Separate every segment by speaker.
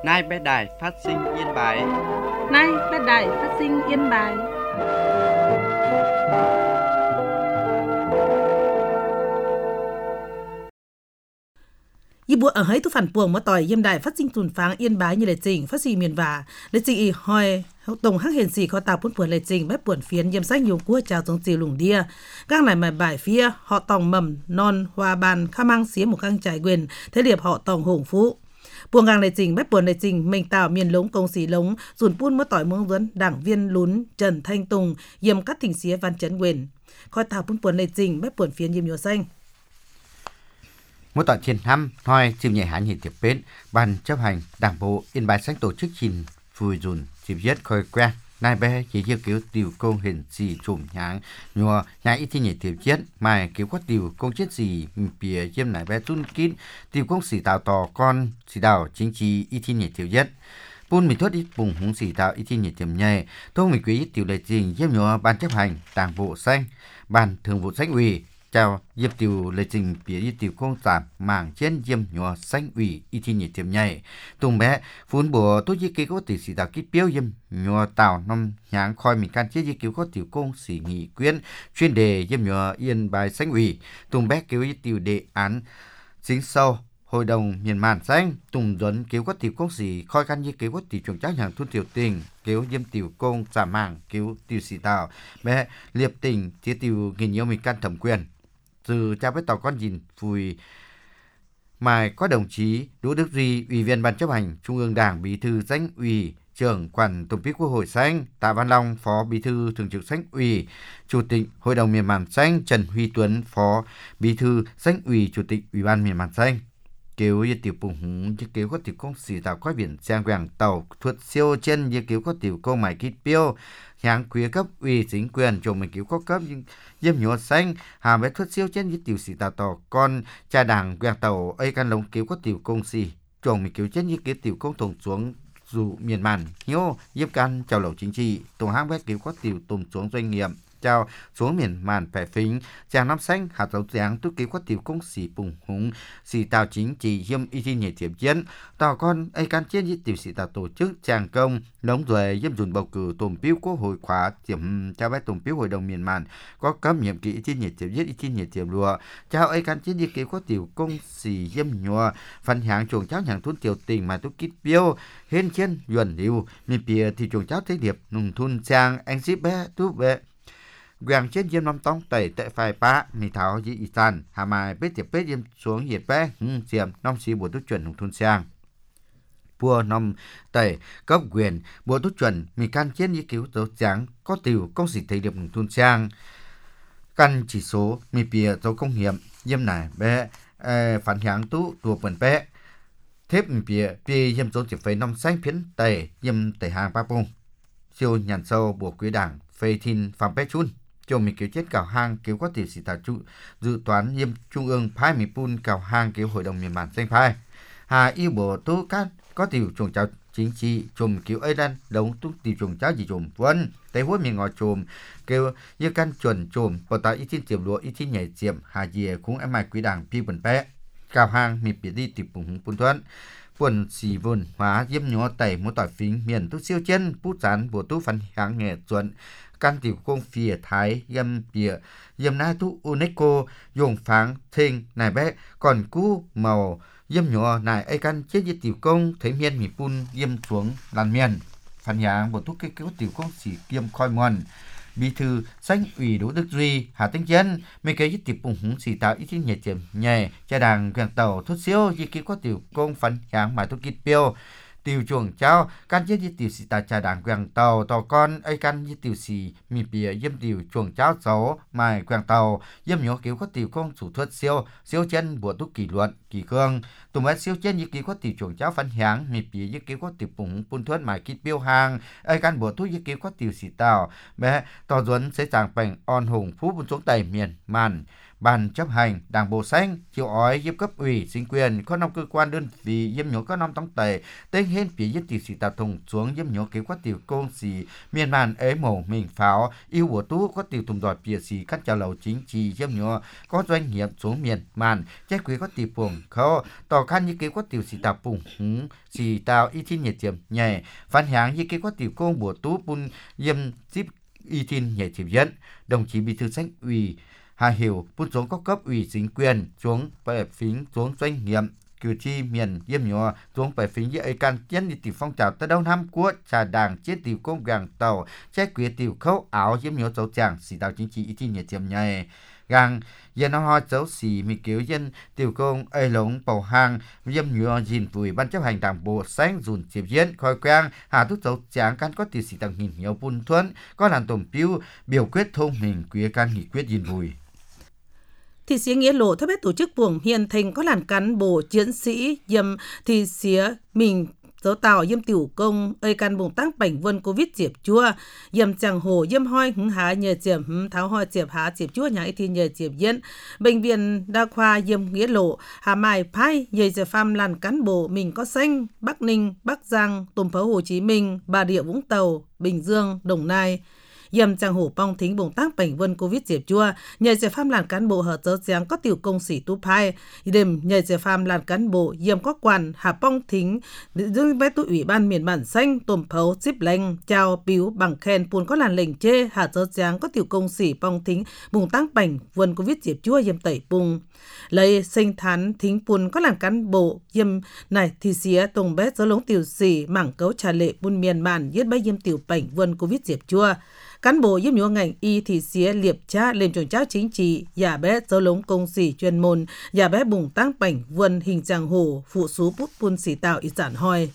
Speaker 1: Nay bé đài phát sinh Yên Bái.
Speaker 2: Nay bé đài phát sinh Yên Bái.
Speaker 3: Yi bùa ở hấy tu phản buồng mà tỏi yêm đại phát sinh tuần pháng Yên Bái như lệ trình phát sinh miền vả lệ trình y hoi tổng hắc hiền sĩ có tạo bốn buồn lệ trình bếp buồn phiến yêm sách nhiều cua chào giống chiều lủng đia các này mà bài phía họ tòng mầm non hoa bàn kham mang xía một khang trải quyền thế điệp họ tòng hùng phú buồng ngang lệ trình bếp buồn lệ trình mình tạo miền lống công sĩ lống dùn buôn mất tỏi muông duấn đảng viên lún Trần Thanh Tùng yêm cắt thỉnh xía văn chấn quyền coi tạo bốn buồn lệ trình bếp buồn phiến yêm nhiều xanh.
Speaker 4: Mỗi tọa trên năm, Hoi chịu nhẹ hãn hiện tiếp bến, ban chấp hành đảng bộ Yên Bái sách tổ chức trình phùi dùn chịp giết khơi quen. Nay bé chỉ yêu cứu tiểu công hình gì trùm nháng, nhùa nháng ít thi nhẹ tiếp giết, mà cứu có tiểu công chết gì bìa dêm nải bé tun kín, tiểu công sĩ tạo tò con, sĩ đào chính trị ít thi nhẹ tiếp giết. Bún mình thốt ít bùng húng sĩ tạo ít thi nhẹ tiếp nhẹ, tôi mình quý tiểu lệ trình dêm nhùa ban chấp hành đảng bộ xanh, ban thường vụ sách ủy, chào dịp tiểu lệ trình phía dịp tiểu công giảm mảng trên diêm nhỏ xanh ủy y thi nhị tiệm nhảy tùng bé phun bùa tốt dịp kế có tỷ sĩ tạo kít biếu diêm nhỏ tạo năm nháng khoi mình can chế dịp cứu có tiểu công sĩ nghị quyến chuyên đề diêm nhỏ Yên Bái xanh ủy tùng bé cứu dịp tiểu đề án chính sâu hội đồng miền màn xanh tùng duấn cứu có tiểu công sĩ khoi can dịp cứu có tiểu chuẩn chắc hàng thun tiểu tình cứu diêm tiểu công giảm mảng cứu tiểu sĩ tạo bé liệp tình chế tiểu nghìn nhiều mình can thẩm quyền từ cha với tàu con nhìn phùi mà có đồng chí Đỗ Đức Duy, Ủy viên Ban chấp hành Trung ương Đảng, Bí thư Danh ủy, Trưởng Quản Tổng bí Quốc hội Xanh, Tạ Văn Long, Phó Bí thư Thường trực Xanh ủy, Chủ tịch Hội đồng miền Màn Xanh, Trần Huy Tuấn, Phó Bí thư Xanh ủy, Chủ tịch Ủy ban miền Màn Xanh. Kéo như tiểu bùng húng như kéo có tiểu công sĩ tạo coi biển giang quảng tàu thuật siêu chân như kéo có tiểu công mải kít biêu nháng quý cấp ủy chính quyền chồng mình cứu có cấp nhưng diêm nhựa xanh hàm với thuật siêu chân như tiểu sĩ tạo tàu con cha đảng quảng tàu ấy căn lồng cứu có tiểu công sĩ chồng mình cứu chân như kế tiểu công thủng xuống dù miền màn hiếu diêm can chào lẩu chính trị tổ hang vét cứu có tiểu tùng xuống doanh nghiệp chào xuống miền màn phải phính chàng năm xanh hạt dấu dáng tu cứu có tiểu công sĩ bùng húng sĩ tạo chính trị diêm y thi nhảy tiệm chiến tàu con ấy can chiến với tiểu sĩ tạo tổ chức chàng công đóng rồi diêm dùn bầu cử tổng phiếu quốc hội khóa tiệm trao tổng phiếu hội đồng miền màn có cấp nhiệm kỳ y thi nhảy tiệm giết y thi nhảy tiệm lùa chào ấy can chiến với cứu có tiểu công sĩ diêm nhùa phần hàng chuồng cháo hàng thun tiểu tình mà tu kít biêu hên trên duẩn liu miền bìa thì chuồng cháo thế điệp nùng thun chàng anh ship bé tu bé quàng trên diêm năm tông tẩy tệ phai bá mì tháo dị y san hà mai bết tiệp bết diêm xuống nhiệt bé diêm năm xí bộ túc chuẩn hùng thôn sang bùa năm tẩy cấp quyền bộ túc chuẩn mì can trên như cứu dấu trắng có tiểu công sĩ thầy điệp hùng thôn sang căn chỉ số mì bìa dấu công hiểm diêm này bé phản hạng tú đùa bẩn bé thép mì bìa diêm dấu chỉ phải năm xanh phiến tẩy diêm tẩy hàng ba bông siêu nhàn sâu bộ quý đảng phê thiên phạm bé chun chồng mình cứu chết cào hang cứu có tiểu sĩ tà trụ dự toán yêm trung ương phái mỹ pun cào hang cứu hội đồng miền màn xanh phái hà yêu bộ tố cát có tiểu chuồng cháu chính trị chùm cứu ấy đan đống túc tiểu chuồng cháu gì chùm vân tây hút miền ngò chùm kêu như căn chuẩn chùm bộ tạo ít thiên tiệm lúa ít thiên nhảy tiệm hà dìa cũng em mai quý đảng pi bẩn bé cào hang mịp biệt đi tiệp bùng pun thuận quần xì vườn hóa diêm nhỏ tẩy một tỏi phính miền tu siêu chân bút chán bộ tu phân hạng nghệ chuẩn can tiểu công phía thái yêm bìa yêm na tu UNESCO dùng pháng thình này bé còn cú màu yêm nhỏ này ai can chết với tiểu công thấy miền mì pun yêm xuống làn miền phản hạng bộ tu cái tiểu công xì kiêm khoi mòn bí thư Xanh ủy Đỗ Đức Duy Hà Tinh Chân mấy cái tiệp bùng húng xì tạo ít nhẹ tiệm nhẹ cha đàng quảng tàu thốt siêu di ký có tiểu công phản hạng mà tu kít biêu tiểu chuồng cháu can chết với tiểu sĩ ta cha đàng quảng tàu tàu con ấy can với tiểu sĩ mì bìa yếm tiểu chuồng cháu xấu mài quảng tàu yếm nhỏ kiểu có tiểu công chủ thuật siêu chân bộ tu kỷ luận kỷ cương tụi mấy siêu chân như ký có tiểu chuồng cháu phản hạng mì bìa như ký có tiểu bùng phun thuật mài kít biêu hàng ấy can bộ tu như ký có tiểu sĩ tàu bé tàu duấn sẽ giảng bành on hùng phú bún xuống tây miền màn ban chấp hành đảng bộ xanh chiều ói giúp cấp ủy chính quyền có năm cơ quan đơn vị yếm nhổ có năm tông tề tên hên phía nhất tiểu sĩ tà thùng xuống yếm nhổ kế quát tiểu công sĩ miền màn ế mổ mình pháo yêu của tú có tiểu thùng đòi phía sĩ cắt chào lầu chính trị yếm nhổ có doanh nghiệp xuống miền màn chắc quý có tiểu buồng khâu tò khó khăn như kế quát tiểu sĩ tàu bùng hứng sĩ tàu y thiên nhiệt chiếm nhẹ phản hãng như kế quát tiểu công bùa tú bùn yếm tiếp y thiên nhẹ chiếm dẫn. Đồng chí bí thư Sách ủy Hà Hiểu bút xuống các cấp ủy chính quyền xuống bệ phính xuống doanh nghiệp cử tri miền yếm nhỏ xuống bệ phính như ấy can chiến đi tiểu phong trào tới đâu năm của trà đảng chiến tiểu công gàng tàu trái quyết tiểu khâu áo yếm nhỏ dấu chàng sĩ tàu chính trị y thiên nhiệt chiếm nhẹ gang dân nó ho dấu xì mi cứu dân tiểu công ấy lống bầu hàng yếm nhỏ gìn vùi ban chấp hành đảng bộ sáng dùn chiếm diễn khói quang hà thúc dấu chàng can có tiểu sĩ tàu nghìn nhiều bùn thuẫn có làn tổn piu biểu quyết thông hình quý can nghị quyết gìn vùi.
Speaker 3: Thị xía Nghĩa Lộ theo biết tổ chức buồng hiền thành có làn cán bộ chiến sĩ yếm thị xía mình dấu tàu yếm tiểu công ơi can bùng tăng bảnh vân covid diệp chua yếm chẳng hồ yếm hoi hứng há nhờ diệp tháo hoi diệp há diệp chua nhà thì nhờ diệp diễn bệnh viện đa khoa yếm Nghĩa Lộ hà mai phai nhờ diệp pham làn cán bộ mình có xanh Bắc Ninh Bắc Giang Tùm Phấu Hồ Chí Minh Bà Rịa Vũng Tàu Bình Dương Đồng Nai yếm chẳng hổ pong thính bùng tăng bảnh vân covid diệp chua nhờ diệp pham làn cán bộ hở dấu giáng có tiểu công sĩ tu phai đêm nhờ diệp pham làn cán bộ yếm có quan hà pong thính dương với tụ ủy ban miền bản xanh Tùm Phấu zip lanh chào biếu bằng khen pun có làn lệnh chê hà dấu giáng có tiểu công sĩ pong thính bùng tăng bảnh vân covid diệp chua yếm tẩy bùng lấy sinh thán thính pun có làn cán bộ yếm này thì xía tùng bé dấu lống tiểu sĩ mảng cấu trà lệ pun miền bản yết bay yếm tiểu bảnh vân covid diệp chua cán bộ yếm nhúa ngành y thì xía liệp cha lên chuẩn trao chính trị giả bé dấu lống công sĩ chuyên môn giả bé bùng tăng bảnh vân hình chàng hồ phụ số bút pun sĩ tạo y sản hoi.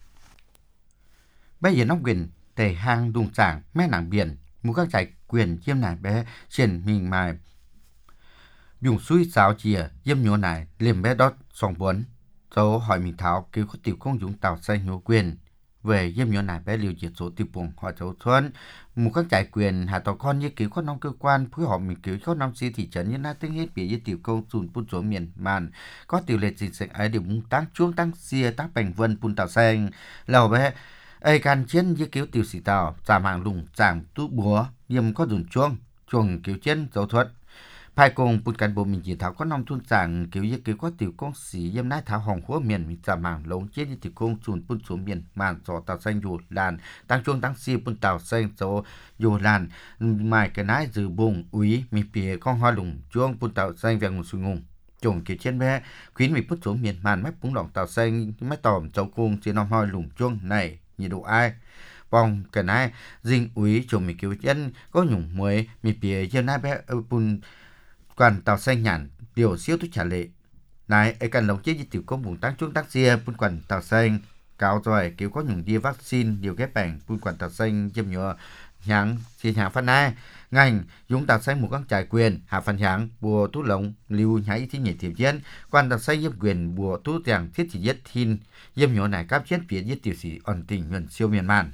Speaker 4: Bây giờ nông quyền tề hang đùng trảng mé nàng biển mua các trại quyền chiêm nải bé trên mình mài dùng suy xáo chìa yếm nhúa nải liềm bé đót song bốn dấu hỏi mình tháo kêu có tiểu công dũng tàu xanh nhúa quyền về yếm nhúa nải bé liều diệt số tiểu buồng họ dấu thuần một các trại quyền hạ tàu con như cứu có nông cơ quan phối hợp mình cứu có nông sĩ thị trấn như na tiếng hết bị với tiểu công dùn bút số miền màn có tiểu lệ dịch sạch ấy đều muốn tăng chuông tăng xia tăng bành vân bùn tàu xanh lầu bé ấy can chiến với cứu tiểu sĩ tàu giảm hàng lùng giảm tú búa yếm có dùn chuông cứu chiến dấu thuật Phai cùng bút cán bộ mình chỉ tháo có nông thôn sản cứu với cứu có tiểu công sĩ yếm nái tháo hồng húa miền mình giảm hàng lống chết như tiểu công dùn bút số miền màn do tàu xanh dù làn tăng chuông tăng xia bút tàu xanh số dù làn mài cái nái dự bùng úy mình phía con hoa lùng chuông bút tàu xanh về ngủ suy ngùng chồng kia trên bé khuyến mình bút số miền màn mép búng lỏng tàu xanh mép tòm châu cung chỉ nòng hoa lùng chuông này nhiệt độ ai vòng cái nái dinh úy chồng mình cứu chân có nhung muối mình phía trên nái bé bún quan tàu xanh nhàn điều siêu tu trả lệ này ấy cần lồng chết với tiểu công bùng tăng chuông tăng xia bún quan tàu xanh cáo rồi cứu có nhung đi vaccine điều ghép bảng bún quan tàu xanh châm nhựa nhãn chia nhà phân ai ngành dùng tàu xanh một các trại quyền hạ phần nhãn bùa tú lồng lưu nhảy thi nhảy tiểu chiến quan tàu xanh giúp quyền bùa tú tiền thiết chỉ giết thiên dâm nhựa này cáp chết phía giết tiểu sĩ ẩn tình huyện siêu miền man.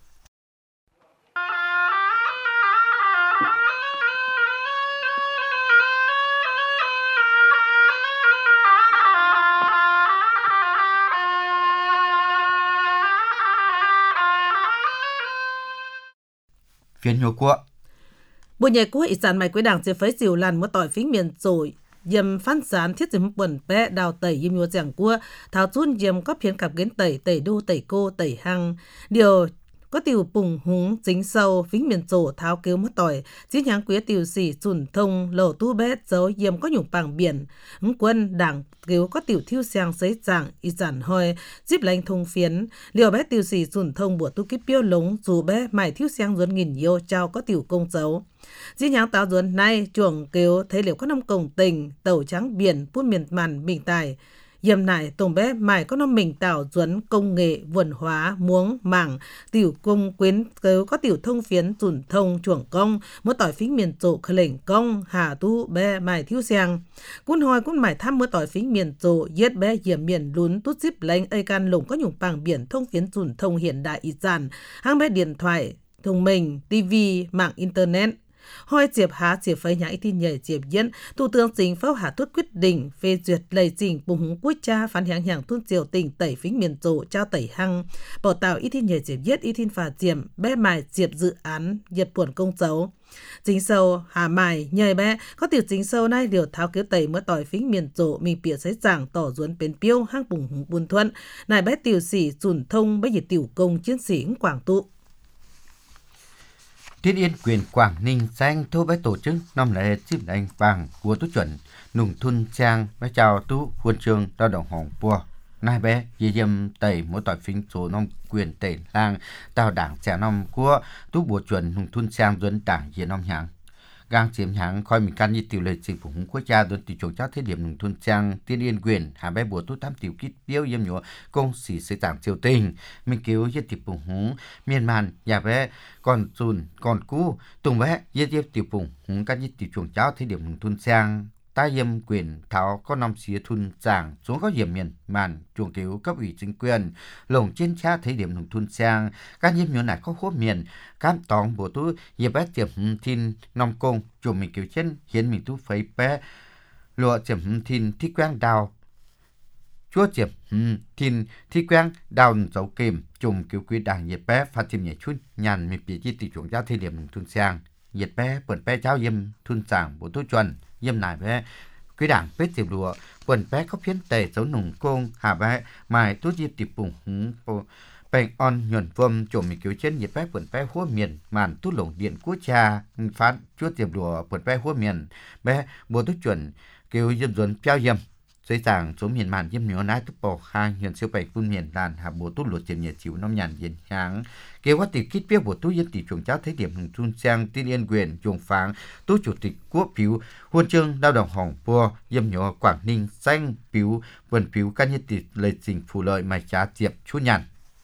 Speaker 4: Phiên nhô quốc
Speaker 3: Buổi nhảy của ý sản mày quế đảng sẽ phấy dìu làn một tỏi phính miền rồi yếm phán gián thiết dìm bẩn bé đào tẩy yếm nhô giảng cua tháo chun yếm có phiến cặp kiến tẩy đô tẩy cô tẩy hăng điều có tiểu bùng húng dính sâu phính miền rổ tháo kêu mất tỏi chiến nháng quế tiểu xỉ sùn thông lẩu tu bét dấu yếm có nhung bằng biển ứng quân đảng kêu có tiểu thiêu sang giấy dạng y giản hoi díp lành thông phiến liều bé tiểu xỉ sùn thông bùa tu kíp piêu lống dù bé mải thiêu sang duấn nghìn yêu trao có tiểu công dấu chiến nháng táo duấn nay chuồng kêu thấy liệu có năm cổng tình tàu trắng biển phút miền màn bình tài yếm nải tổng bé mải có năm mình tạo duấn công nghệ vườn hóa muống mảng tiểu công quyến kêu có tiểu thông phiến sùn thông chuồng công mỗi tỏi phính miền rộ khởi lệnh công hà tu bé mải thiếu sang cún hoi cún mải thăm mỗi tỏi phính miền rộ yết bé yểm miền lún tút zip lánh ây can lủng có nhung bằng biển thông phiến sùn thông hiện đại y giản hang bé điện thoại thông minh tivi mạng internet Hoi Diệp Hà Diệp phơi nhà tin nhảy Diệp Yên, Thủ tướng Chính phủ Hà Tuất quyết định phê duyệt lầy trình bùng húng quốc gia phán hàng hàng tuân triều tỉnh tẩy phính miền tổ trao tẩy hăng, bảo tạo tin nhảy Diệp Yết tin phà Diệp bé mài Diệp dự án Diệp buồn công dấu. Chính sâu Hà Mài nhời bé có tiểu chính sâu nay điều tháo kéo tẩy mới tỏi phính miền tổ mình bịa giấy giảng tỏ duốn bến piêu hang bùng húng buôn thuận, này bé tiểu sĩ dùn thông bé dịch tiểu công chiến sĩ Quảng tụ.
Speaker 4: Thiên Yên quyền Quảng Ninh xanh thô bé tổ chức năm lễ chip đánh vàng của tú chuẩn nùng thun trang bé chào tú huân chương lao động hồng bùa nai bé dì dâm tẩy mỗi tỏi phính số năm quyền tẩy lang tàu đảng trẻ năm của tú bùa chuẩn nùng thun trang duân đảng dì năm hạng gang chiếm hạng coi mình can như tiểu lệ trình của hùng quốc gia duân tỷ chủ chắc thế điểm nùng thun trang Thiên Yên quyền hà bé bùa tú tam tiểu kít biếu yếm nhúa công sĩ xây tảng triều tình mình cứu yết tiệp bùng hùng miền màn nhà bé còn dùn còn cú tùng bé yết yết tiểu bùng hùng can như tiểu chủ cháu thế điểm nùng thun trang ta yếm quyền tháo có năm xía thun giảng xuống có điểm miền màn chuồng cứu cấp ủy chính quyền lồng trên cha thấy điểm nông thôn sang các nhiễm nhớ này có khốp miền cam tòng bộ tú yếm bé tiệm thiên nông công chuồng mình cứu trên hiến mình tú phấy bé lụa tiệm thiên thi quang đào chúa tiệm thiên thi quang đào dấu kìm chuồng cứu quý đảng yếm bé phát tiệm nhảy chút nhàn mình bị chi tỷ chuồng giáo thấy điểm nông thôn sang yếm bé bẩn bé cháu yếm thôn giảng bộ tú chuẩn yếm này bé quý đảng bết tiệp lụa quần bé có phiến tề dấu nùng công hà bé mài tốt diệp tiệp bùng húng bèn on nhuận vâm trộm mình cứu trên nhiệt bé quần bé hua miền màn tốt lồng điện quốc cha phát chúa tiệp lụa quần bé hua miền bé bộ tốt chuẩn cứu dâm dồn trao dâm dây giảng số miền màn dâm nhỏ nái tốt bò hang nhuận siêu bảy phun miền đàn hà bộ tốt lụa tiệm nhiệt chịu năm nhàn diện sáng kêu quá tỷ kít biết bộ tốt dân tỷ chuồng cháu thấy điểm hùng thun sang Thiên Yên quyền chuồng pháng tốt chủ tịch quốc phiếu huân chương lao động hồng bùa dâm nhỏ Quảng Ninh xanh phiếu vườn phiếu căn nhất tỷ lời trình phù lợi mài trá diệp chú nhàn.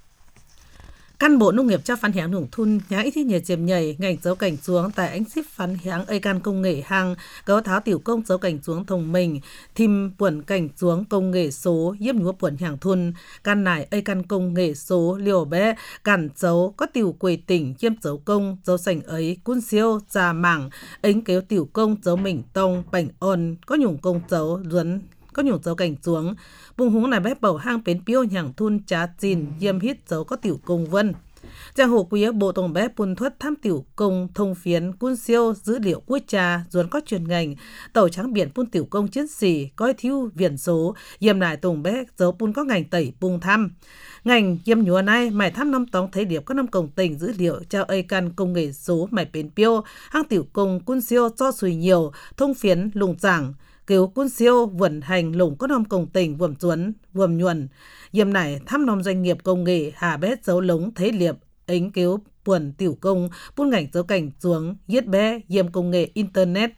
Speaker 3: Căn bộ nông nghiệp cho phán hẻng nông thôn nhà ít nhờ chìm nhảy ngành dấu cảnh xuống tại ánh ship phán hẻng ây can công nghệ hàng cấu tháo tiểu công dấu cảnh xuống thông mình thìm buồn cảnh xuống công nghệ số yếm nhúa buồn hẻng thôn can nải ây can công nghệ số liều bé cản dấu có tiểu quầy tỉnh chiêm dấu công dấu sành ấy cun siêu già mảng ánh kéo tiểu công dấu mình tông bảnh ôn có nhủng công dấu duấn có nhủng dấu cảnh xuống bùng húng này bé bầu hang bến piêu nhàng thun trá chìn yếm hít dấu có tiểu công vân Giang hồ quý bộ tổng bé bùn thuật tham tiểu công thông phiến cun siêu dữ liệu quốc gia duốn có chuyên ngành tàu trắng biển bùn tiểu công chiến sĩ coi thiếu viền số yếm nải tổng bé dấu bùn có ngành tẩy bùng thăm ngành yếm nhúa này mày thăm năm tóng thấy điệp có năm công tỉnh dữ liệu trao ây căn công nghệ số mày bến piêu hang tiểu công cun siêu cho sùi nhiều thông phiến lùng giảng cứu cun siêu vận hành lủng có năm công tỉnh vườm chuấn vườm nhuần yếm này thăm năm doanh nghiệp công nghệ hà bét dấu lống thấy liệp ánh cứu buồn tiểu công buôn ngành dấu cảnh xuống giết bé yếm công nghệ internet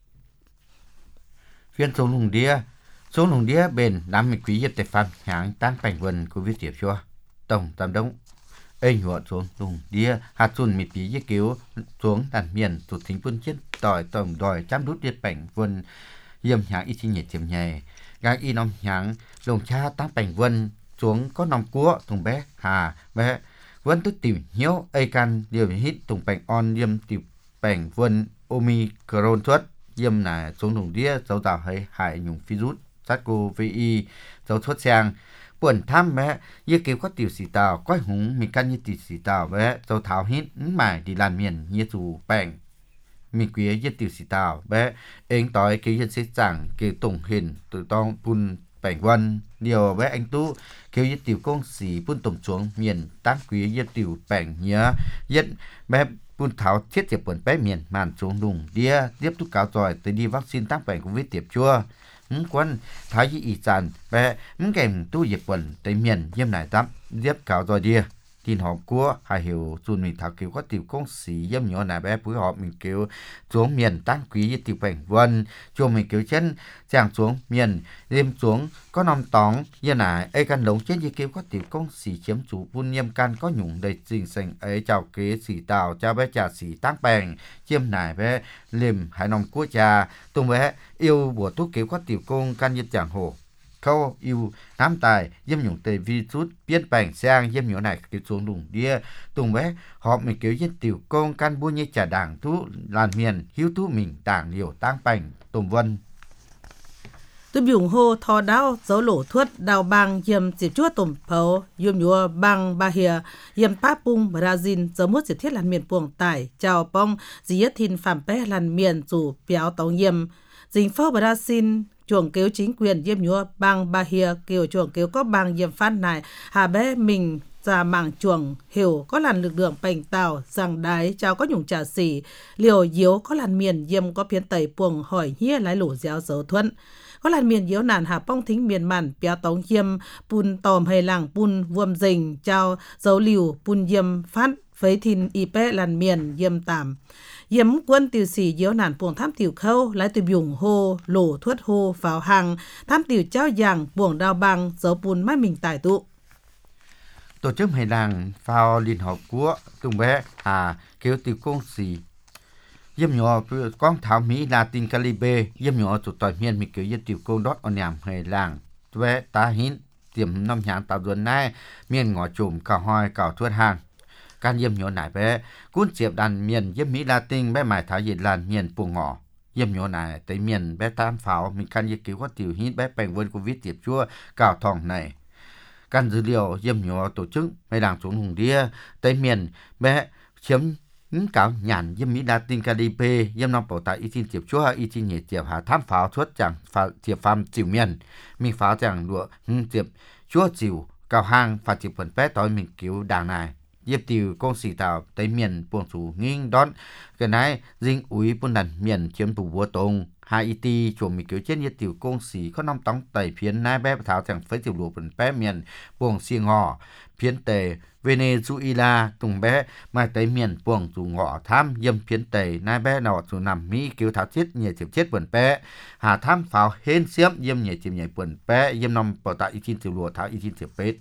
Speaker 4: phiên số lùng đĩa bền năm mươi quý giật tài phạm hãng tăng cảnh vần của viết tiệp cho tổng tam đông anh họ xuống lùng đĩa hạt xuân mì phí giết cứu xuống đàn miền tụt thính quân chết tỏi tổng đòi chăm đút giết cảnh vân yếm hãng ít nhiệt tiệm nhẹ gác y năm hãng lồng cha tăng cảnh vân xuống có năm cua thùng bé hà bé vẫn tức tìm hiểu ai can điều hít tùng bành on yếm tiểu bành vân omicron xuất yếm là xuống thùng đĩa dấu tạo hay hại nhung virus SARS-CoV-2 dấu xuất sang buồn tham bé như kêu có tiểu sĩ tàu có húng mình căn như tiểu sĩ tàu bé dấu tháo hít mải đi làm miền như dù bành mình quý như tiểu sĩ tàu bé anh tối kêu dân sĩ chẳng kêu tổng hình tự tông bùn bành vân điều bé anh tú kêu như tiểu công sĩ bùn tổng xuống miền tăng quý như tiểu bành nhớ dân bé bùn tháo thiết tiệp buồn bé miền màn xuống đùng đĩa tiếp tục cáo rồi tới đi vaccine tăng bành của viết tiệp chua quân thái dị ý sản bé kèm tu dịp quần tới miền yếm này tắm tiếp cáo rồi đi tin họ của hai hiểu dùn mình thảo kiểu có tiểu công sĩ yếm nhỏ này bé phối hợp mình kêu xuống miền tăng quý với tiểu bành vân cho mình kêu chân chàng xuống miền đêm xuống có năm tóng như này ai căn đống chết như kêu có tiểu công sĩ chiếm chủ vun yếm can có nhung đầy trình sành ấy chào kế sĩ tàu cha bé trà sĩ tăng bành chiêm này bé liềm hai nòng của cha tung bé yêu bùa thuốc kêu có tiểu công can như chàng hồ câu yêu nám tài yếm nhung tề virus biến bành sang yếm nhung này cái xuống đùng đĩa tùng bé họ mình kiểu dân tiểu công can buôn như trà đảng thú làn miền hiếu thú mình đảng liều tăng bành tùng vân
Speaker 3: tôi biểu hô thò đau dấu lỗ thuất đào bang yếm dịp chúa tùng phấu yếm nhúa bang Bahia yếm Papung Brazil dấu mốt dịp thiết làn miền buồng tải chào bông dì thìn phạm bé làn miền dù béo tàu yếm dính phó Brazil chuồng kêu chính quyền yếm nhúa bang Bahia kêu chuồng kêu có bang yếm phát này hà bé mình ra mảng chuồng hiểu có làn lực lượng bành tàu rằng đái chào có nhung trà xỉ liều yếu có làn miền yếm có phiến tẩy buồng hỏi hia lái lỗ giáo dấu thuận có làn miền yếu nàn hà bong thính miền màn béo tống yếm pun tòm hay làng pun vuông dình chào dấu liều pun yếm phát phấy thìn y bé làn miền yếm tạm yếm quân tiểu sĩ yếu nàn buồng tham tiểu khâu lái từ biủng hô lỗ thuất hô vào hàng tham tiểu trao giảng buồng đào bang dấu pun mai mình tài tụ
Speaker 4: tổ chức hay làng vào liên hợp quốc tung bé kêu tiểu công sĩ yếm nhỏ con thảo Mỹ Latin Caribe yếm nhỏ tụt tỏi miền mình kêu yếm tiểu công đót on nhảm hay làng bé ta hin tiềm năm nhàng tạo ruộng này miền ngõ chùm cào hoi cào thuất hàng can yếm nhỏ nải bé cuốn chiệp đàn miền yếm Mỹ Latin bé mải thảo dịch làn miền buồng ngõ yếm nhỏ nải tới miền bé tam pháo mình can yếm cứu có tiểu hít bé bành vân covid tiệp chua cào thòng này căn dữ liệu yếm nhỏ tổ chức hay làng xuống hùng đĩa tới miền bé chiếm những cáo nhàn yếm Mỹ Latin Caribe yếm năm bảo tại y tin tiệp chúa y tin nhẹ tiệp hà tham pháo xuất chẳng tiệp phàm chịu miền mình pháo chẳng đùa tiệp chúa chịu cao hang và tiệp phần bé tối mình cứu đảng này yếm tiểu công sĩ tạo tới miền buồng chủ nghiêng đón cái này dinh úy buôn đàn miền chiếm thủ vua tông Haiti chuột mình cứu chết như tiểu công sĩ có năm tống tẩy phiến nai bé tháo chẳng phế tiểu lụa phần bé miền buồng xiên ngọ phiến tề Venezuela tùng bé mai tới miền buồng chủ ngọ tham yếm phiến tề nai bé nọ chủ nằm Mỹ cứu tháo chết nhẹ tiểu chết phần bé hà tham pháo hên xiêm yếm nhẹ chìm nhẹ phần bé yếm năm bảo tại y tin tiểu lụa tháo y tin tiểu bết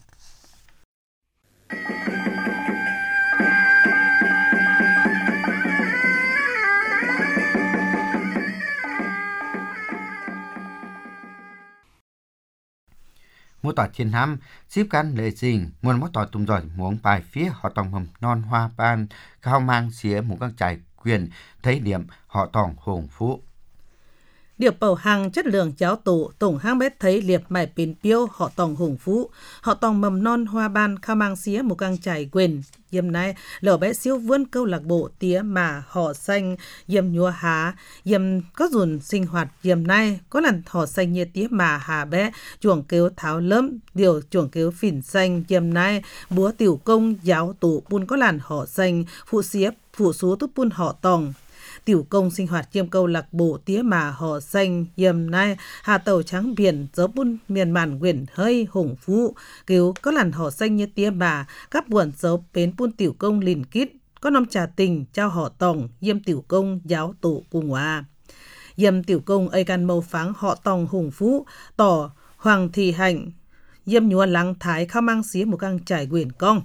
Speaker 4: mỗi tòa thiên ham ship can lệ dình muốn mỗi tòa tung giỏi muốn bài phía họ tòng mầm non hoa ban cao mang xía một các trải quyền thấy điểm họ tòng hùng phú
Speaker 3: điệp bầu hàng chất lượng cháo tủ tổng hang bếp thấy liệp mải pin piêu họ tòng hùng phú họ tòng mầm non hoa ban khao mang xía một gang trải quyền yếm nay lở bé siêu vươn câu lạc bộ tía mà họ xanh yếm nhúa há yếm có dùn sinh hoạt yếm nay có lần họ xanh như tía mà hà bé chuồng kêu tháo lấm điều chuồng kêu phỉn xanh yếm nay búa tiểu công giáo tủ bun có làn họ xanh phụ xía phụ số túp bun họ tòng tiểu công sinh hoạt chiêm câu lạc bộ tía mà họ xanh yếm nay hà tàu trắng biển gió bun miền màn quyển hơi hùng phú cứu có làn họ xanh như tía mà các buồn dấu bến bun tiểu công lìn kít có năm trà tình trao họ tòng yếm tiểu công giáo tổ cùng hòa yếm tiểu công ấy can màu pháng họ tòng hùng phú tỏ hoàng thị hạnh yếm nhúa lăng thái khao mang xía một gang trải quyển cong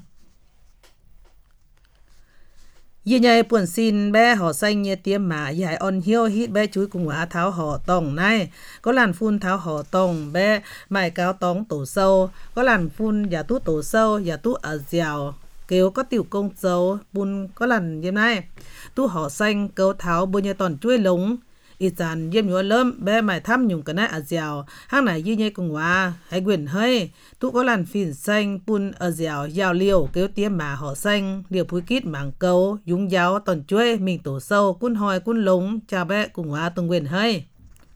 Speaker 3: Ye nhai buồn xin bé họ xanh như tiêm mà giải on hiêu hít bé chuối cùng hóa tháo họ tòng này có làn phun tháo họ tòng bé mày cáo tóng tổ sâu có làn phun giả tú tổ sâu giả tú ở dẻo kêu có tiểu công dấu bùn có làn như này tú họ xanh câu tháo bùn như toàn chuối lống ít dàn yếm nhúa lớn bé mày thăm nhung cái này ở dẻo hang này như nhai cùng hóa hay quyền hơi tú có làn phìn xanh bùn ở dẻo giàu liều kêu tiêm mà họ xanh liều phúi kít mảng câu dúng giáo toàn chuối mình tổ sâu cún hoi cún lống chào bé cùng hóa tung quyền hơi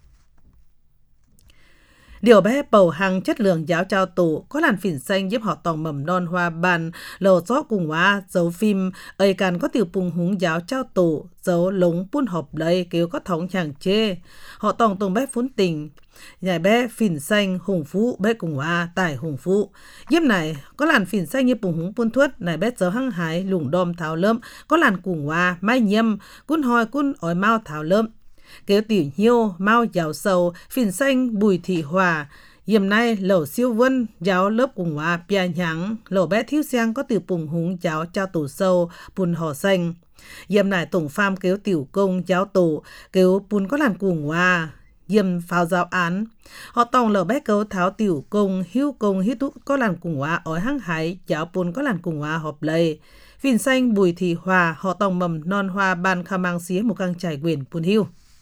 Speaker 3: điều bé bầu hàng chất lượng giáo trao tủ có làn phỉn xanh giúp họ tòng mầm non hoa bàn lầu gió cùng hóa dấu phim ấy càng có tiểu bùng húng giáo trao tủ dấu lống bún hộp lấy kêu có thống chàng chê họ tòng tùng bé phún tình nhảy bé phỉn xanh hùng phú bé cùng hóa tải hùng phú giúp này có làn phỉn xanh như bùng húng bún thuất này bé dấu hăng hái lủng đom tháo lâm có làn cùng hóa mai nhiêm cún hoi cún ói mau tháo lâm kêu tiểu hiêu mau giáo sầu phìn xanh bùi thị hòa yếm nay lẩu siêu vân giáo lớp cùng hòa pia nhắng lẩu bé thiếu sang có tiểu bùng húng giáo trao tổ sâu bùn họ xanh yếm này tổng pham kêu tiểu công giáo tổ kêu bùn có làn cùng hòa yêm pháo giáo án. Họ tòng lờ bé câu tháo tiểu công hiếu tú có làn cùng hóa ở hăng hải giáo pun có làn cùng hóa họp lầy. Phìn xanh Bùi Thị Hòa họ tòng mầm non hoa ban kham mang xía một căng trải quyền pun hiu.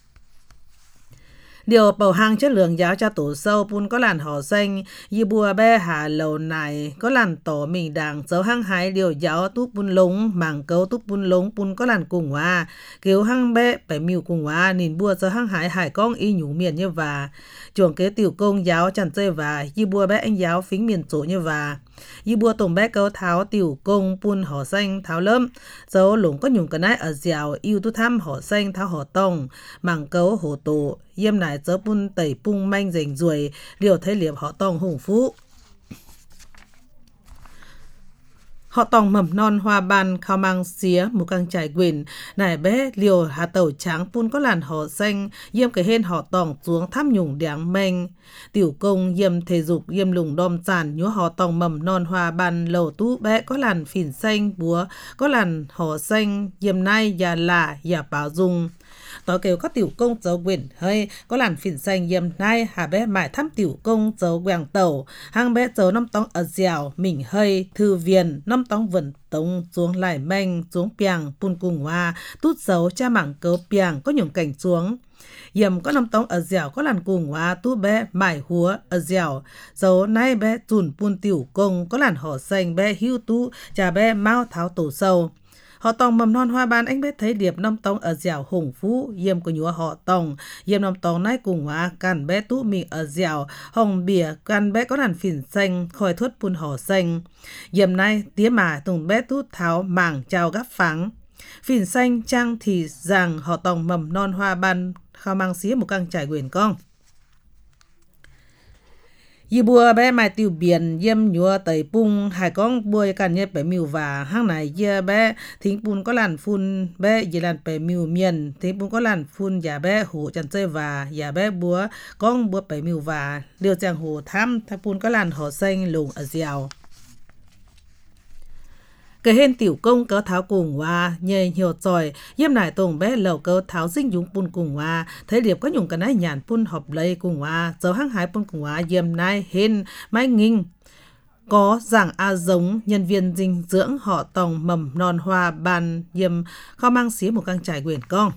Speaker 3: Điều bầu hàng chất lượng giáo cho tổ sâu pun có làn họ xanh như bùa bé hà lầu này có làn tổ mình đảng dấu hăng hái điều giáo túp pun lống mảng cấu túp pun lống pun có làn cùng hòa kiểu hăng bé phải miêu cùng hòa nhìn bùa dấu hăng hái hải con y nhủ miền như và chuồng kế tiểu công giáo chẳng chơi và như bùa bé anh giáo phính miền chỗ như và như bùa tổng bé câu tháo tiểu công pun họ xanh tháo lâm dấu lủng có nhung cái nái ở dẻo yêu tu thăm họ xanh tháo họ tông mảng cấu hồ tổ yêm nải dấu pun tẩy pung manh rành ruồi liều thấy liệp họ tông hùng phú. Họ tòng mầm non hoa ban khao mang xía một căng trải quyền nải bé liều hà tàu trắng pun có làn họ xanh yêm cái hên họ tòng xuống thăm nhung đáng manh tiểu công yêm thể dục yêm lùng đom sàn nhúa họ tòng mầm non hoa ban lầu tú bé có làn phìn xanh búa có làn họ xanh yêm nai già lạ già bảo dung tỏ kêu có tiểu công dấu quyền hơi có làn phìn xanh yêm nai hà bé mãi thăm tiểu công dấu quàng tàu hang bé dấu năm tóng ở dẻo mình hơi thư viện năm tóng vần tống xuống lại manh xuống piang pun cùng hoa tút dấu cha mảng cớ piang có nhung cảnh xuống yếm có năm tóng ở dẻo có làn cùng hoa tú bé mải húa ở dẻo dấu nay bé chùn pun tiểu công có làn họ xanh bé hiu tú cha bé mau tháo tổ sâu. Họ tòng mầm non hoa ban anh bé thấy điệp năm tông ở dẻo hùng phú yêm của nhúa họ tòng yêm năm tông nay cùng hóa can bé tú mình ở dẻo hồng bìa can bé có làn phìn xanh khỏi thuất pun họ xanh yêm nay tía mà tùng bé tú tháo mảng chào gắp phẳng phìn xanh trang thì rằng họ tòng mầm non hoa ban khao mang xía một căng trải quyền con. Yi bùa bé mai tiêu biển yêm nhúa tẩy pung hải con bùa can nhé bé miu và hang này ye bé thính pun có làn phun bé ye làn bé miu miền thính pun có làn phun giả bé hổ chăn chơi và giả bé búa con búa bé miu và điều chàng hổ thăm thay pun có làn họ xanh lùng ở dẻo. Cái hên tiểu công cớ tháo cùng hoa nhầy nhiều tròi yêm nải tổng bé lầu cớ tháo dinh dũng pun cùng hoa thấy điệp có nhung cái nái nhàn pun họp lây cùng hoa dấu hăng hái pun cùng hoa yêm nai hên mái nghinh có giảng a giống nhân viên dinh dưỡng họ tòng mầm non hoa ban yêm khao mang xía một căng trải quyền con.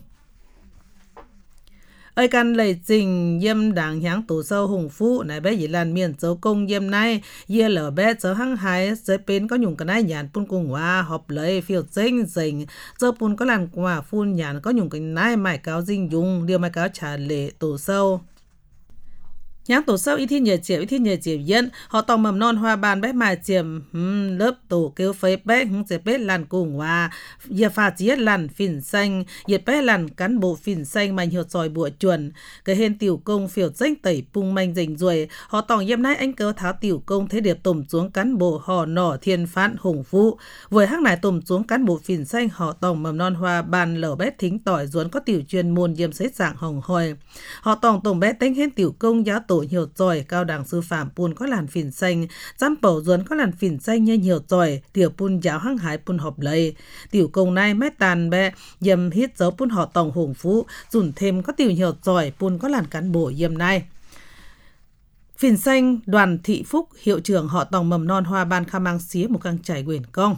Speaker 3: Ơi căn lầy trình yêm đảng nháng tổ sâu hùng phú này bé dĩ làn miền dấu công yêm nay yê lở bé dấu hăng hái giới bên có nhung cái nái nhàn pun cùng hoa họp lấy phiêu dinh dình dấu pun có làn quả phun nhàn có nhung cái nái mải cáo dinh dung điều mải cáo trả lệ tổ sâu. Nháng tổ sâu ít thiên nhờ chiều yên họ tòng mầm non hoa ban bé mài chiềm lớp tổ kêu phế bé dẹp bé làn cùng hoa giờ pha chỉ làn phìn xanh nhiệt bé làn cán bộ phìn xanh mà nhiều sỏi bụa chuẩn cái hên tiểu công phiểu danh tẩy pung manh rình ruồi họ tòng yêm nái anh cớ tháo tiểu công thế điệp tùm xuống cán bộ họ nỏ thiên phán hùng phú với hắc này tùm xuống cán bộ phìn xanh họ tòng mầm non hoa ban lở bé thính tỏi ruốn có tiểu chuyên môn yêm xế dạng hồng hồi họ tòng tùm bé tính hên tiểu công giá tổ nhiều giỏi cao đẳng sư phạm pun có làn phìn xanh giám bầu duấn có làn phìn xanh như nhiều giỏi tiểu pun giáo hăng hái pun họp lây tiểu công này mét tàn bé yêm hít dấu pun họ tòng hùng phú dùn thêm có tiểu nhiều giỏi pun có làn cán bộ yêm này. Phìn xanh Đoàn Thị Phúc hiệu trưởng họ tòng mầm non hoa ban kham mang xía một căng trải quyền công.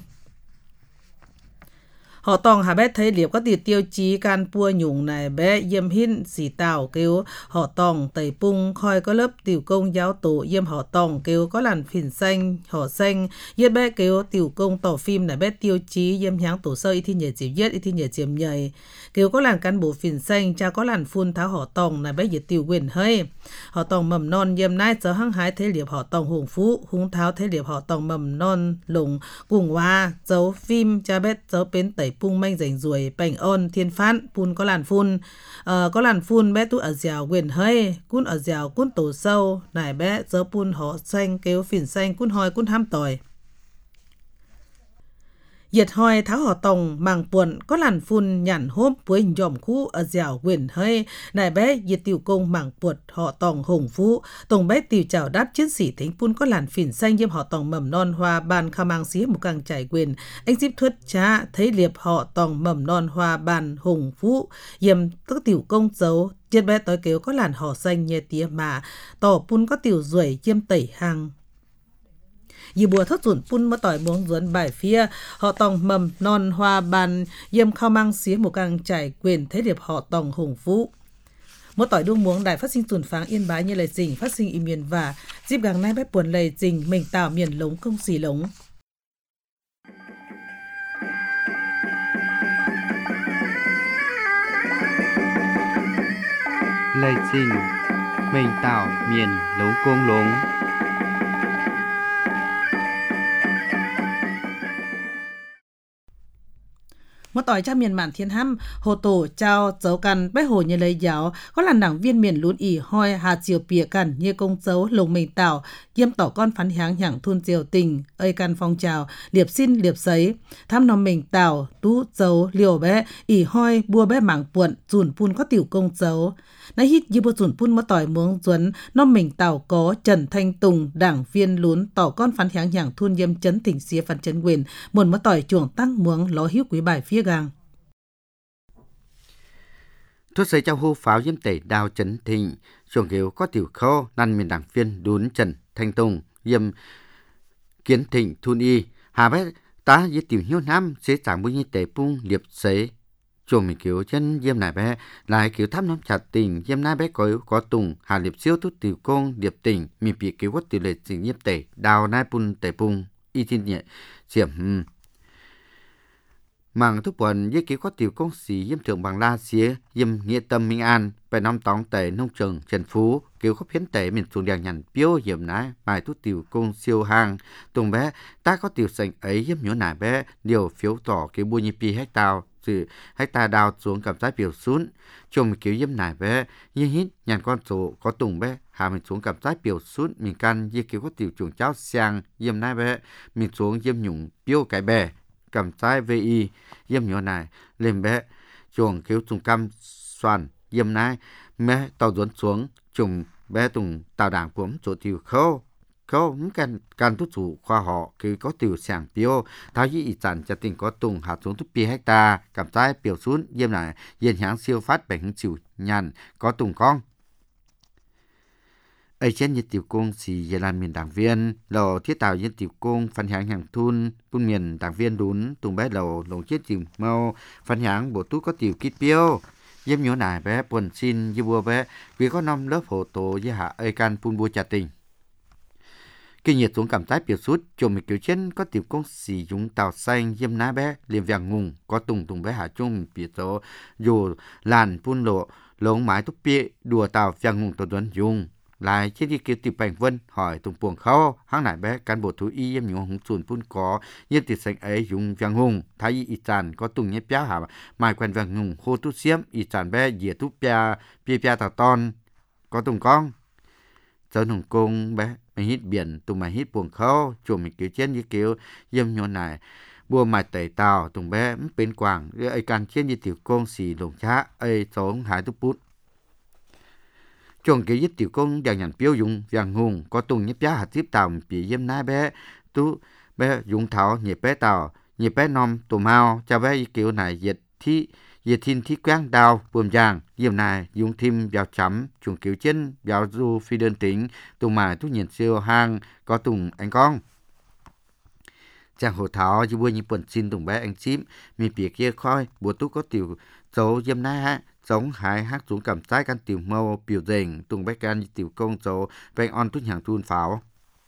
Speaker 3: Họ tòng hà bé thấy liệp có tiêu chí can pua nhung này bé yêm hin xì tàu kêu họ tòng tẩy pung khoi có lớp tiểu công giáo tổ yêm họ tòng kêu có làn phìn xanh họ xanh yết bé kêu tiểu công tỏ phim này bé tiêu chí yêm nháng tổ sơ y thi nhờ chiếm yết y thi nhờ chiếm nhầy kêu có làn cán bộ phìn xanh cha có làn phun tháo họ tòng này bé yết tiểu quyền hơi họ tòng mầm non yêm nai giờ hăng hái thế liệp họ tòng hùng phú hung tháo thế liệp họ tòng mầm non lùng cùng hoa dấu phim cha bé dấu bên tẩy pung manh rảnh ruồi bành ôn thiên phán pun có làn phun bé tú ở dẻo quyền hơi cún ở dẻo cún tổ sâu nải bé dấu pun họ xanh kêu phìn xanh cún hoi cún ham tỏi Diệt hoi tháo họ tòng màng buồn có làn phun nhản hốp với dòm khu ở dẻo quyền hơi nài bé diệt tiểu công màng buột họ tòng hùng phú tổng bé tiểu chào đáp chiến sĩ thính phun có làn phìn xanh diêm họ tòng mầm non hoa ban kham mang xía một càng trải quyền anh díp thuyết cha thấy liệp họ tòng mầm non hoa ban hùng phú diêm các tiểu công dấu Trên bé tới kéo có làn họ xanh nhẹ tía mà, tỏ pun có tiểu ruồi chiêm tẩy hàng. Dì bùa thất dùn pun mà tỏi muống duẩn bài phía, họ tòng mầm non hoa bàn, yêm khao mang xía một càng trải quyền thế điệp họ tòng hùng phú. Một tỏi đuông muống đài phát sinh tuần pháng Yên Bái như lời trình phát sinh y miền và dịp gàng nay bếp buồn lời trình mình tạo miền lống công xì lống.
Speaker 1: Lời trình mình tạo miền lống công lống.
Speaker 3: Một tỏi cha miền mạn thiên hăm, hồ tổ trao dấu căn bách hồ như lấy giáo, có là đảng viên miền lún ỉ hoi hà chiều pìa cằn như công dấu lồng mình tạo, yêm tỏ con phán háng hạng thun diều tình, ơi căn phong trào, liệp xin liệp giấy, thăm nòm mình tạo, tú dấu liều bé, ỉ hoi bua bé mảng puộn, dùn pun có tiểu công dấu. Nãy hít như bua dùn pun một tỏi muống duấn, nòm mình tạo có Trần Thanh Tùng, đảng viên lún tỏ con phán háng hạng thun yêm chấn tỉnh xía phán chấn quyền, một tỏi chuồng tăng muống ló hiếu quý bài phía gang.
Speaker 4: Thuốc giấy trong hô pháo yếm tẩy đào Trấn Thịnh, chuồng hiếu có tiểu khô, năn miền đảng viên đún Trần Thanh Tùng, yếm Kiến Thịnh thun y, hà bé tá yếm tiểu hiếu nam, xế chẳng bùi như tẩy pung liệp giấy. Chuồng mình kiểu chân yếm này bé, lại kiểu thăm nóng chặt tình, yếm nai bé có tùng, hà liệp siêu thuốc tiểu công điệp tình, mình bị kiểu có tiểu lệ trình yếm tẩy đào nai pun tẩy pung, y thiên nhẹ, xiểm màng thuốc buồn với kiểu có tiểu công sĩ yếm thượng bằng la xía yếm nghĩa tâm minh an về năm tóng tẩy nông trường Trần Phú kiểu có phiến tẩy miền xuống đèn nhằn biếu yếm nái bài thuốc tiểu công siêu hàng tùng bé ta có tiểu sành ấy yếm nhớ nải bé điều phiếu tỏ kiểu bùi nhị pi hectare từ hectare đào xuống cảm giác biểu xuống chồng kiểu yếm nải bé như hít nhàn con số có tùng bé hà mình xuống cảm giác biểu xuống mình căn như kiểu có tiểu chuồng cháo sang yếm nái bé mình xuống yếm nhung biếu cái bè cầm trái VI yếm nhỏ này lên bé chuồng kiểu trùng cam xoàn yếm nái mẹ tàu duẩn xuống trùng bé tùng tàu đảng cuống chỗ tiểu khâu can thuốc chủ khoa họ cứ có tiểu sảng tiêu tháo yi ý sản cho tình có tùng hạt xuống thuốc pi hecta cầm trái biểu xuống yếm này yên hãng siêu phát bảy hứng chịu nhàn có tùng con ấy trên như tiểu công xì về làm miền đảng viên lò thiết tạo như tiểu công phân hạng hàng thun buôn miền đảng viên đún tùng bé lò lồng chết tiểu mau phân hạng bộ tú có tiểu kít piêu yếm nhớ nải bé buồn xin như bùa bé vì có năm lớp hồ tổ với hạ ơi can pun bùa trà tình kinh nhiệt xuống cảm giác biểu sút chồm mình kiểu trên có tiểu công xì dùng tàu xanh yếm ná bé liền vàng ngùng có tùng bé hạ chung bị số dù làn pun lộ lồng mái túc bia đùa tàu vàng ngùng tổ tuấn dùng lại trên đi kêu tiểu bành vân hỏi tùng puồng khâu hang nải bé cán bộ thú y yếm nhung hùng sùn pun có yếm tiểu xanh ấy dùng vàng hùng thái y tràn có tùng nhép péo hả mai quen vàng hùng khô tút xiêm y tràn bé dìa tút pia tàu ton có tùng con sơn hùng cung bé mày hít biển tùng mày hít puồng khâu chuồng mình kiểu trên như kiểu yếm nhon này bùa mài tẩy tàu tùng bé bên quảng ấy can trên như tiểu công xì đồng chá ấy sống hải tút pút chuồng kiểu giết tiểu công dạng nhàn phiếu dùng vàng hùng có tùng nhếp giá hạt tiếp tàu bị yếm nái bé tú bé dùng thảo nhịp bé tàu nhịp bé nom tù mau cho bé kiểu này diệt thiên thi quang đào buồm vàng yếm này dùng thêm vào chấm chuồng kiểu trên vào du phi đơn tính tùng mài thuốc nhiệt siêu hang có tùng anh con chàng hồ thảo như bùa như quần xin tùng bé anh chím mình bị kia khói bùa tú có tiểu dấu yếm nái ha giống hai hát xuống cầm trái căn tiểu mâu biểu dền tùng bách can tiểu công số vang on tuốt hàng thun pháo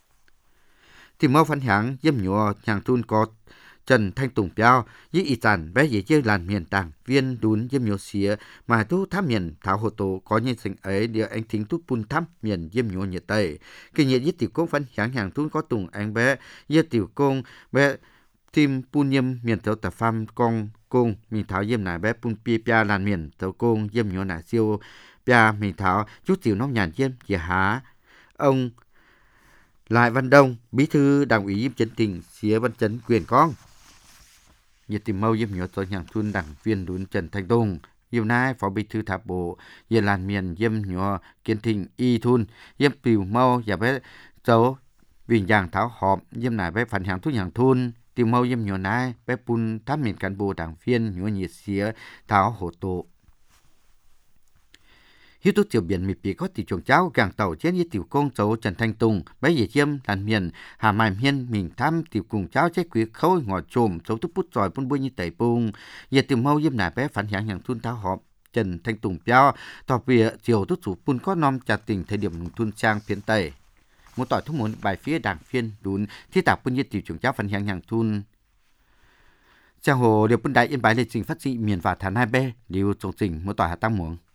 Speaker 4: tiểu mâu phân hạng yếm nhựa hàng thun có Trần Thanh Tùng Piao với ý sản bé dễ chơi làn miền đảng viên đún yếm nhựa xía mà tu tháp miền thảo hồ tổ có nhân sinh ấy địa anh thính tút pun tháp miền yếm nhựa nhiệt tây kinh nhiệt với tiểu công phân hạng hàng thun có tùng anh bé với tiểu công bé tim pun yếm miền tàu tập pham con cung mình tháo yếm nải bé pun pia làn miền tàu cung yếm nhựa nải siêu pia mình tháo chút tiểu nóc nhàn yếm dìa há ông Lại Văn Đông bí thư đảng ủy yếm chấn tỉnh xía văn chấn quyền con nhiệt tìm mâu yếm nhựa cho nhàng thun đảng viên đún Trần Thanh Tùng yếm nái phó bí thư tháp bộ yếm làn miền yếm nhựa kiến thịnh y thun yếm piu mâu và bé dấu bình giang tháo họp yếm nải bé phản hàng thuốc nhàng thun tìm mâu yếm nhựa nái bé pun tháp miền cán bộ đảng viên nhựa nhiệt xía tháo hồ tổ hiếu tốt chiều biển mì bị có tỷ chuồng cháu gàng tàu trên như tiểu công cháu Trần Thanh Tùng bấy giờ chiêm làn miền Hà Mai Hiên mình thăm tiểu cùng cháu trái quý khâu ngõ trồm cháu tức bút giỏi bún bôi như tẩy bùng giờ tiểu mâu yếm nải bé phản響hàng thun tháo họp Trần Thanh Tùng béo tỏ về chiều tốt chủ bún có nom chặt tình thời điểm thun trang phiến tẩy một tỏi thúc muốn bài phía đảng phiên đún thi tạp bún như tiểu chuồng cháu phản響hàng thun Trang hồ điều bún đại yên bái lịch trình phát triển miền và thán hai bé điều trong trình một tỏi hạ tăng muống